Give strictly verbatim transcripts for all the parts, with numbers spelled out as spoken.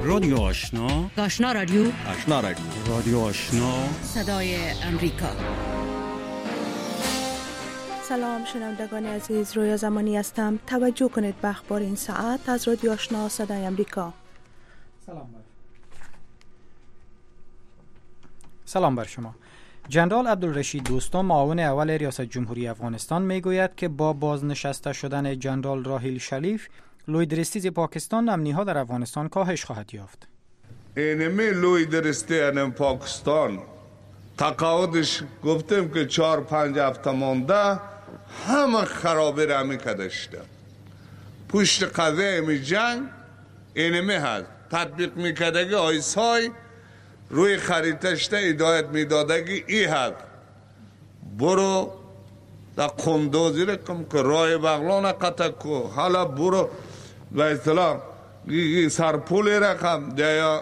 رادیو آشنا، آشنا رادیو، آشنا رادیو، رادیو آشنا، صدای امریکا. سلام شنوندگان عزیز، رویا زمانی هستم. توجه کنید به اخبار این ساعت از رادیو آشنا صدای امریکا. سلام بر سلام بر شما. جنرال عبدالرشید دوستم، معاون اول ریاست جمهوری افغانستان، میگوید که با بازنشسته شدن جنرال راحیل شریف، لوی درستیز پاکستان امنی ها در افغانستان کاهش خواهد یافت. اینمی لوی درستی انم پاکستان تقاعدش گفتم که چهار پنج هفته مانده همه خرابی را میکدشته. پشت قضیه می جنگ اینمی هست تطبیق میکدگی آیسای روی خریطشته هدایت میدادگی ای هست برو در قندوزی رکم که رای بغلان قطع کو، حالا برو به اصطلاح سرپولی رقم دیا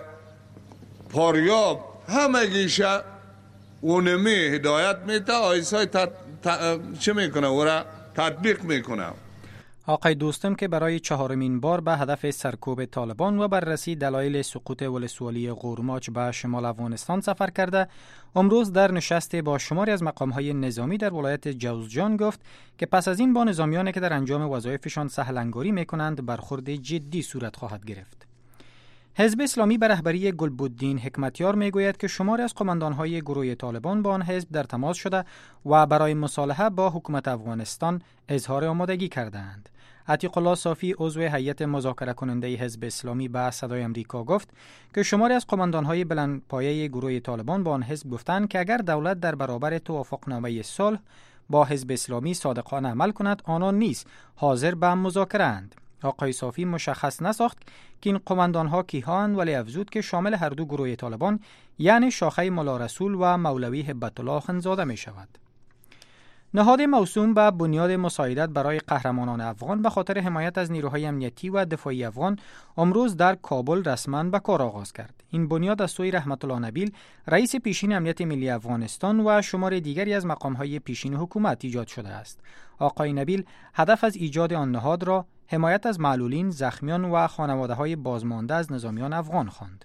پاریاب همه گیشه اونمی هدایت میده آیسای تط... ت... چه میکنه او را تطبیق میکنه. آقای دوستم که برای چهارمین بار به هدف سرکوب طالبان و بررسی دلایل سقوط ولسوالی غورماچ به شمال افغانستان سفر کرده، امروز در نشست با شماری از مقام‌های نظامی در ولایت جوزجان گفت که پس از این با نظامیانی که در انجام وظایفشان سهل‌انگاری می‌کنند برخورد جدی صورت خواهد گرفت. حزب اسلامی به رهبری گلبدین حکمتیار میگوید که شماری از قماندان‌های گروه طالبان با آن حزب در تماس شده و برای مصالحه با حکومت افغانستان اظهار آمادگی کردند. عتیق الله صافی عضو هیئت مذاکره کننده حزب اسلامی به صدای امریکا گفت که شماری از قماندان‌های بلندپایه گروه طالبان با آن حزب گفتند که اگر دولت در برابر توافقنامه صلح با حزب اسلامی صادقانه عمل کند آنان نیز حاضر به مذاکره اند. آقای صافی مشخص نساخت که این قماندان‌ها کیهان، ولی افزود که شامل هر دو گروه طالبان یعنی شاخه ملا رسول و مولوی هبت الله خنزاده می شود. نهاد موسوم به بنیاد مساعدت برای قهرمانان افغان به خاطر حمایت از نیروهای امنیتی و دفاعی افغان امروز در کابل رسما به کار آغاز کرد. این بنیاد از سوی رحمت الله نبیل، رئیس پیشین امنیت ملی افغانستان و شمار دیگری از مقام‌های پیشین حکومت ایجاد شده است. آقای نبیل هدف از ایجاد آن نهاد را حمایت از معلولین، زخمیان و خانواده‌های بازمانده از نظامیان افغان خواند.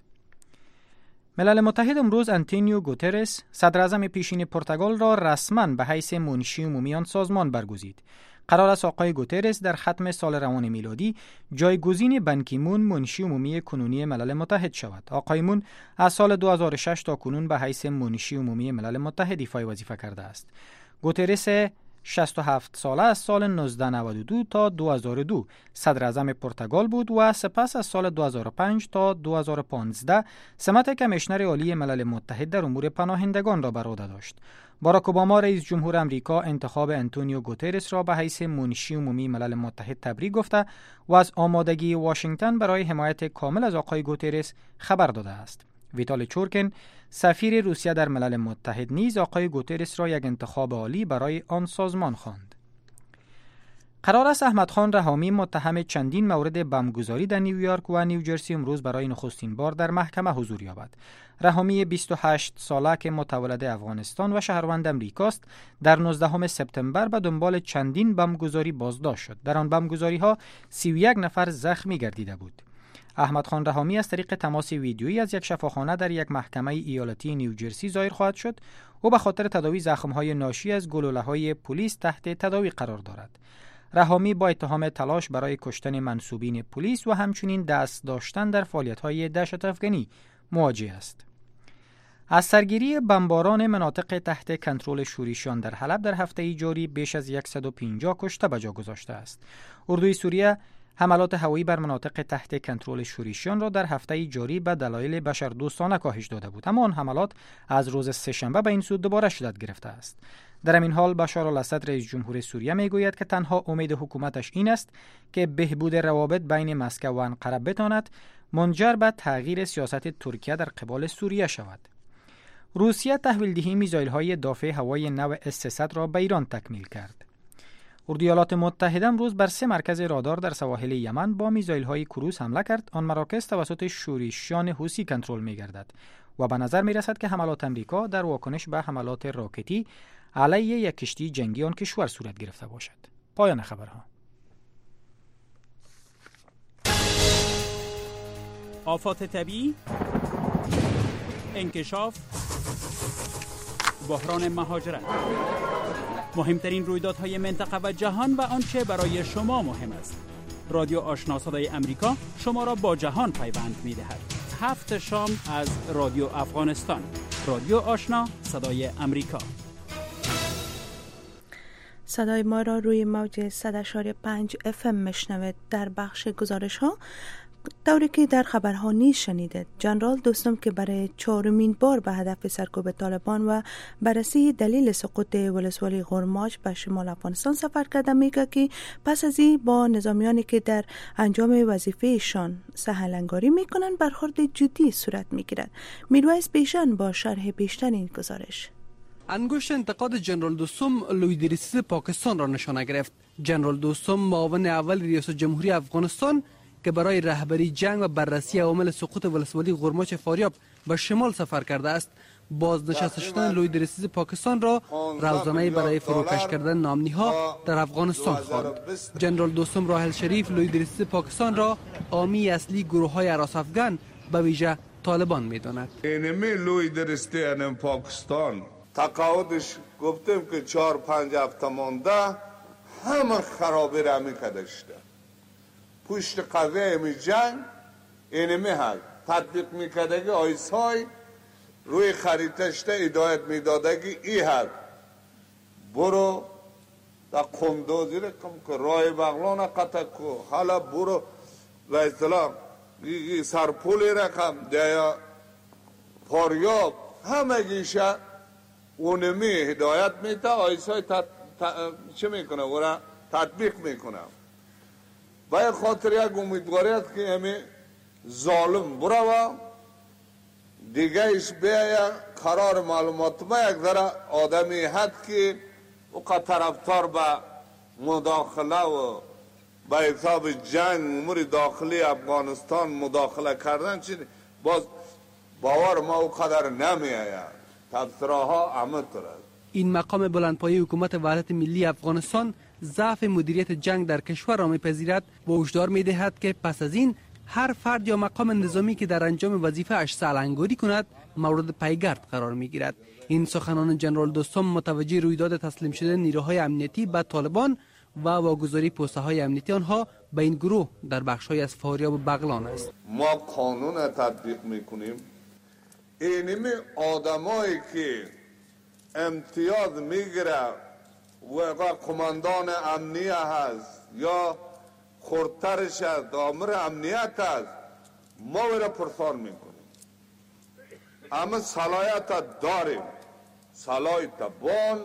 ملل متحد امروز آنتونیو گوترس، صدر اعظم پیشین پرتغال را رسما به حیث منشی عمومی آن سازمان برگزید. قرار است آقای گوترس در ختم سال روان میلادی جایگزین بن کی مون منشی عمومی کنونی ملل متحد شود. آقای مون از سال دو هزار و شش تا کنون به حیث منشی عمومی ملل متحد ایفای وظیفه کرده است. گوترس شصت و هفت ساله از سال نوزده نود و دو تا دو هزار و دو صدر اعظم پرتغال بود و سپس از سال دو هزار و پنج تا دو هزار و پانزده سمت کمیشنر عالی ملل متحد در امور پناهندگان را بر عهده داشت. باراک اوباما رئیس جمهور آمریکا انتخاب آنتونیو گوترس را به حیث منشی عمومی ملل متحد تبریک گفته و از آمادگی واشنگتن برای حمایت کامل از آقای گوترس خبر داده است. ویتال چورکن، سفیر روسیه در ملل متحد، نیز آقای گوترس را یک انتخاب عالی برای آن سازمان خواند. قرار است احمد خان رحامی، متهم چندین مورد بمبگذاری در نیویورک و نیوجرسی، امروز برای نخستین بار در محکمه حضور یابد. رحامی بیست و هشت ساله که متولد افغانستان و شهروند امریکاست، در نوزدهم سپتامبر به دنبال چندین بمبگذاری بازداشت شد. در آن بمبگذاری‌ها سی و یک نفر زخمی گردیده بود. احمد خان رحامی از طریق تماس ویدیویی از یک شفاخانه در یک محکمه ایالتی نیوجرسی ظاهر خواهد شد و به خاطر تداوی زخم‌های ناشی از گلوله‌های پلیس تحت تداوی قرار دارد. رحامی با اتهام تلاش برای کشتن منسوبین پلیس و همچنین دست داشتن در فعالیت‌های دهشت افغانی مواجه است. از سرگیری بمباران مناطق تحت کنترل شوریشیان در حلب در هفته جاری بیش از صد و پنجاه کشته به جا گذاشته است. اردوی سوریه حملات هوایی بر مناطق تحت کنترل شوریشیان را در هفته جاری به دلایل بشردوستانه کاهش داده بود، اما آن حملات از روز سه‌شنبه به این سو دوباره شدت گرفته است. در این حال بشار الاسد رئیس جمهور سوریه میگوید که تنها امید حکومتش این است که بهبود روابط بین مسکو و انقره بتواند منجر به تغییر سیاست ترکیه در قبال سوریه شود. روسیه تحویل دهی میزایل‌های دافع هوایی نو اس سیصد را به ایران تکمیل کرد. اردوی ایالات متحده امروز بر سه مرکز رادار در سواحل یمن با میزایل‌های کروز حمله کرد. آن مراکز توسط شورشیان حوثی کنترل می‌گردد و به نظر می‌رسد که حملات امریکا در واکنش به حملات راکتی علیه یک کشتی جنگی آن کشور صورت گرفته باشد. پایان خبرها. آفات طبیعی، انکشاف، بحران مهاجرت، مهمترین رویدادهای منطقه و جهان و آنچه برای شما مهم است. رادیو آشنا صدای امریکا شما را با جهان پیوند می‌دهد. هفت شام از رادیو افغانستان. رادیو آشنا صدای امریکا. صدای ما را روی موج صد و شش و پنج اف ام میشنوید. در بخش گزارش ها طوری که در خبرها نیز شنیدید، جنرال دوستم که برای چهارمین بار به هدف سرکوب طالبان و بررسی دلیل سقوط ولسوالی غرماچ به شمال افغانستان سفر کرده، میگه که پس از این با نظامیانی که در انجام وظیفهشان سهلنگاری میکنند برخورد جدی صورت میگیرد. میرویس بیژن با شرح بیشتر این گزارش. انگشت انتقاد جنرال دوستم لویدریسی پاکستان را نشانه گرفت. جنرال دوستم معاون اول ریاست جمهوری افغانستان که برای رهبری جنگ و بررسی عوامل سقوط ولسوالی غرماچ فاریاب به شمال سفر کرده است، بازنشسته شدن لویدریسی پاکستان را روزانه‌ای برای فروکش کردن نامنی‌ها در افغانستان خواند. جنرال دوستم راحل شریف لویدریسی پاکستان را حامی اصلی گروه‌های هراس افغان به ویژه طالبان می‌داند. اینمی لویدریسی ان پاکستان تقاعدش گفتم که چهار پنج هفته مانده همه خرابی را میکدشته. پشت قضیه می جنگ اینمی هست تطبیق میکدگی آیسای روی خریطشته هدایت میدادگی ای هست برو در قندوزی رکم که رای بغلان قطع که حالا برو و اصطلاح سرپولی رکم دیا پاریاب همه گیشه اونمی هدایت میده آیسای تط... ت... چه میکنه ورا تطبیق میکنه. باید خاطر یک امیدواریت که همی ظالم بروا دیگه ایش بیا قرار معلومات ما یک ذره آدمی هست که او طرفدار به مداخله و به حساب جنگ امور داخلی افغانستان مداخله کردن چی باز باور ما او قدر نمی آید. تبصره ها همه طور است. این مقام بلندپایه حکومت وحدت ملی افغانستان ضعف مدیریت جنگ در کشور را میپذیرد و هشدار میدهد که پس از این هر فرد یا مقام نظامی که در انجام وظیفه اش سهلنگاری کند مورد پیگرد قرار میگیرد. این سخنان جنرال دوستم متوجه رویداد تسلیم شده نیروهای امنیتی به طالبان و واگذاری پوسته های امنیتی آنها به این گروه در بخش‌های از فاریاب و بغلان است. ما قانون تطبیق میکنیم. اینمی آدمایی که امتیاز میگیره و قماندان امنیه هست یا خردترش هست آمر امنیت هست ما ویره پرسان میکنیم. اما صلاحیت داریم. صلاحیت بان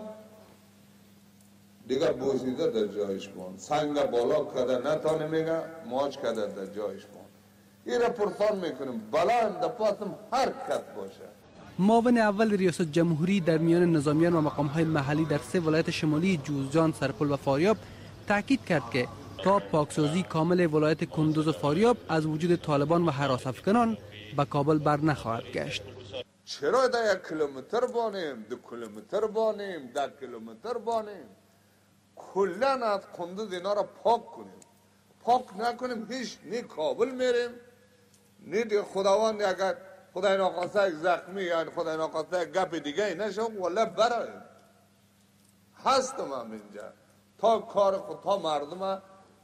دیگر بوشیده در جایش بان سنگ بالا کده نتانه میگه ماچ کده در جایش بان این را پرسان میکنیم بلند پاسم هر کس باشه. معاون اول ریاست جمهوری در میان نظامیان و مقام‌های محلی در سه ولایت شمالی جوزجان، سرپل و فاریاب تاکید کرد که تا پاکسازی کامل ولایت کندوز و فاریاب از وجود طالبان و هراس افغانان به کابل بر نخواهد گشت. چرا در یک کیلومتر بانیم، دو کیلومتر بانیم، ده کیلومتر بانیم، کلن از کندوز اینا را پاک کنیم. پاک نکنیم هیچ نی کابل میریم نی خداوند اگر خدای ناخواسته یک زخمی یا خدای ناخواسته یک گپ دیگه ای نشه ولی برایم هستم هم اینجا تا کار خود تا مردم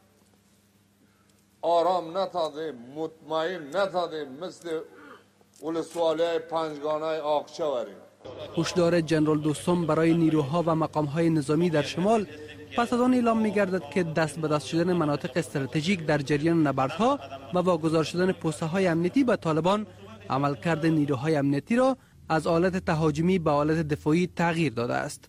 آرام نتادیم مطمئن نتادیم مثل ولسوالی پنجگانه آقچه وریم. هشدار جنرال دوستم برای نیروها و مقام‌های نظامی در شمال پس از آن اعلام می‌گردد که دست به دست شدن مناطق استراتژیک در جریان نبردها و واگذار شدن پست‌های امنیتی به طالبان عملکرد نیروهای امنیتی را از آلت تهاجمی به آلت دفاعی تغییر داده است.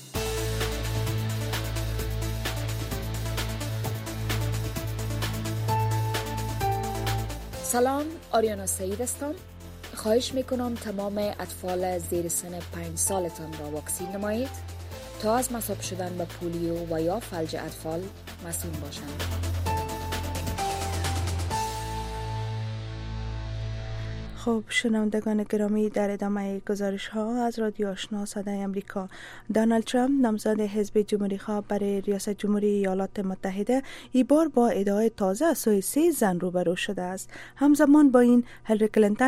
سلام، آریانا سعید هستم. خواهش میکنم تمام اطفال زیر سن پنج سالتان را واکسین نمایید تا از مصاب شدن به پولیو و یا فلج اطفال مسئول باشند. خب شنوندگان گرامی، در ادامه گزارش ها از رادیو آشنا صدای امریکا، دونالد ترامپ نامزد حزب جمهوری خواه برای ریاست جمهوری ایالات متحده این بار با ادعای تازه از سوی سه زن روبرو شده است. همزمان با این هلری کلینتون